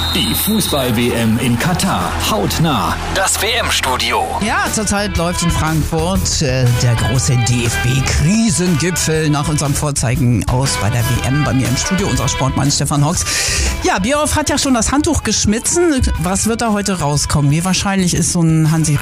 Die Fußball-WM in Katar. Hautnah. Das WM-Studio. Ja, zurzeit läuft in Frankfurt der große DFB-Krisengipfel nach unserem Vorzeigen aus bei der WM. Bei mir im Studio unser Sportmann Stefan Hocks. Ja, Bierhoff hat ja schon das Handtuch geschmissen. Was wird da heute rauskommen? Wie wahrscheinlich ist so ein Hansi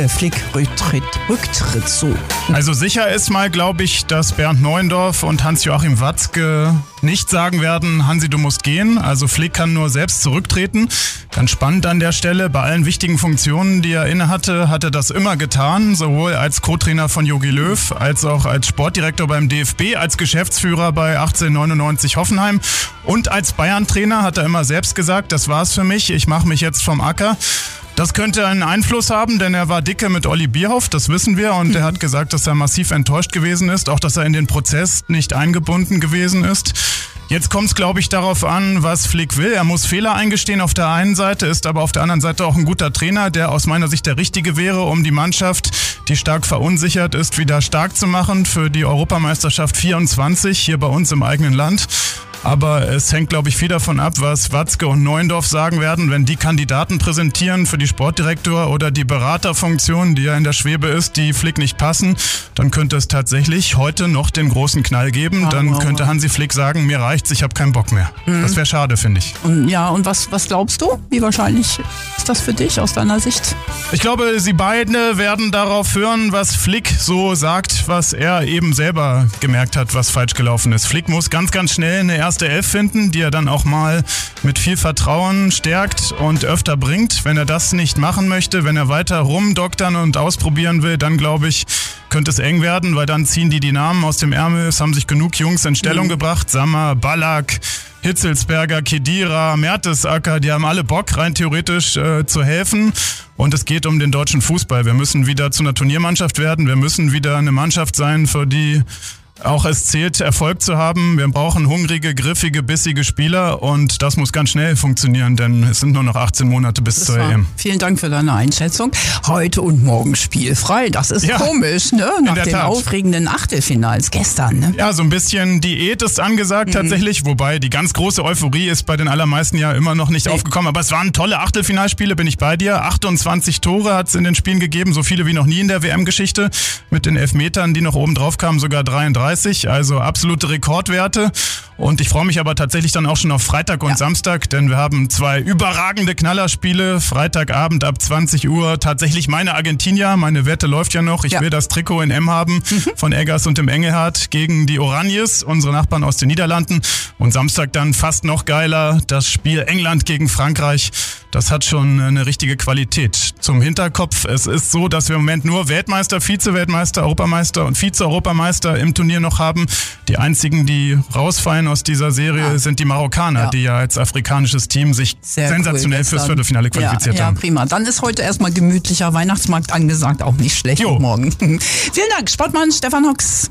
Flick-Rücktritt so? Also sicher ist mal, glaube ich, dass Bernd Neuendorf und Hans-Joachim Watzke nicht sagen werden, Hansi, du musst gehen. Also Flick kann nur selbst zurücktreten. Ganz spannend an der Stelle, bei allen wichtigen Funktionen, die er innehatte, hat er das immer getan. Sowohl als Co-Trainer von Jogi Löw, als auch als Sportdirektor beim DFB, als Geschäftsführer bei 1899 Hoffenheim und als Bayern-Trainer hat er immer selbst gesagt, das war's für mich, ich mache mich jetzt vom Acker. Das könnte einen Einfluss haben, denn er war dicke mit Olli Bierhoff, das wissen wir. Und er hat gesagt, dass er massiv enttäuscht gewesen ist, auch dass er in den Prozess nicht eingebunden gewesen ist. Jetzt kommt es, glaube ich, darauf an, was Flick will. Er muss Fehler eingestehen auf der einen Seite, ist aber auf der anderen Seite auch ein guter Trainer, der aus meiner Sicht der Richtige wäre, um die Mannschaft, die stark verunsichert ist, wieder stark zu machen für die Europameisterschaft 24 hier bei uns im eigenen Land. Aber es hängt, glaube ich, viel davon ab, was Watzke und Neuendorf sagen werden. Wenn die Kandidaten präsentieren für die Sportdirektor oder die Beraterfunktion, die ja in der Schwebe ist, die Flick nicht passen, dann könnte es tatsächlich heute noch den großen Knall geben. Dann könnte Hansi Flick sagen, mir reicht's, ich habe keinen Bock mehr. Das wäre schade, finde ich. Und was glaubst du? Wie wahrscheinlich ist das für dich aus deiner Sicht? Ich glaube, sie beide werden darauf hören, was Flick so sagt, was er eben selber gemerkt hat, was falsch gelaufen ist. Flick muss ganz, ganz schnell eine erste Elf finden, die er dann auch mal mit viel Vertrauen stärkt und öfter bringt. Wenn er das nicht machen möchte, wenn er weiter rumdoktern und ausprobieren will, dann glaube ich, könnte es eng werden, weil dann ziehen die Namen aus dem Ärmel. Es haben sich genug Jungs in Stellung gebracht. Sammer, Ballack, Hitzelsberger, Khedira, Mertesacker, die haben alle Bock, rein theoretisch zu helfen. Und es geht um den deutschen Fußball. Wir müssen wieder zu einer Turniermannschaft werden. Wir müssen wieder eine Mannschaft sein, für die auch es zählt, Erfolg zu haben. Wir brauchen hungrige, griffige, bissige Spieler und das muss ganz schnell funktionieren, denn es sind nur noch 18 Monate bis zur EM. Vielen Dank für deine Einschätzung. Heute und morgen spielfrei. Das ist komisch, ne? Nach den aufregenden Achtelfinals gestern, ne? Ja, so ein bisschen Diät ist angesagt tatsächlich, wobei die ganz große Euphorie ist bei den allermeisten ja immer noch nicht aufgekommen. Aber es waren tolle Achtelfinalspiele, bin ich bei dir. 28 Tore hat es in den Spielen gegeben, so viele wie noch nie in der WM-Geschichte. Mit den Elfmetern, die noch oben drauf kamen, sogar 33. Also absolute Rekordwerte. Und ich freue mich aber tatsächlich dann auch schon auf Freitag und Samstag, denn wir haben zwei überragende Knallerspiele. Freitagabend ab 20 Uhr tatsächlich meine Argentinier. Meine Wette läuft ja noch. Ich will das Trikot in M haben von Eggers und dem Engelhardt gegen die Oranjes, unsere Nachbarn aus den Niederlanden. Und Samstag dann fast noch geiler, das Spiel England gegen Frankreich. Das hat schon eine richtige Qualität. Zum Hinterkopf, es ist so, dass wir im Moment nur Weltmeister, Vize-Weltmeister, Europameister und Vize-Europameister im Turnier noch haben. Die einzigen, die rausfallen aus dieser Serie, sind die Marokkaner, die ja als afrikanisches Team sich sensationell fürs Viertelfinale qualifiziert haben. Ja, prima. Dann ist heute erstmal gemütlicher Weihnachtsmarkt angesagt, auch nicht schlecht. Morgen. Vielen Dank, Sportmann Stefan Hocks.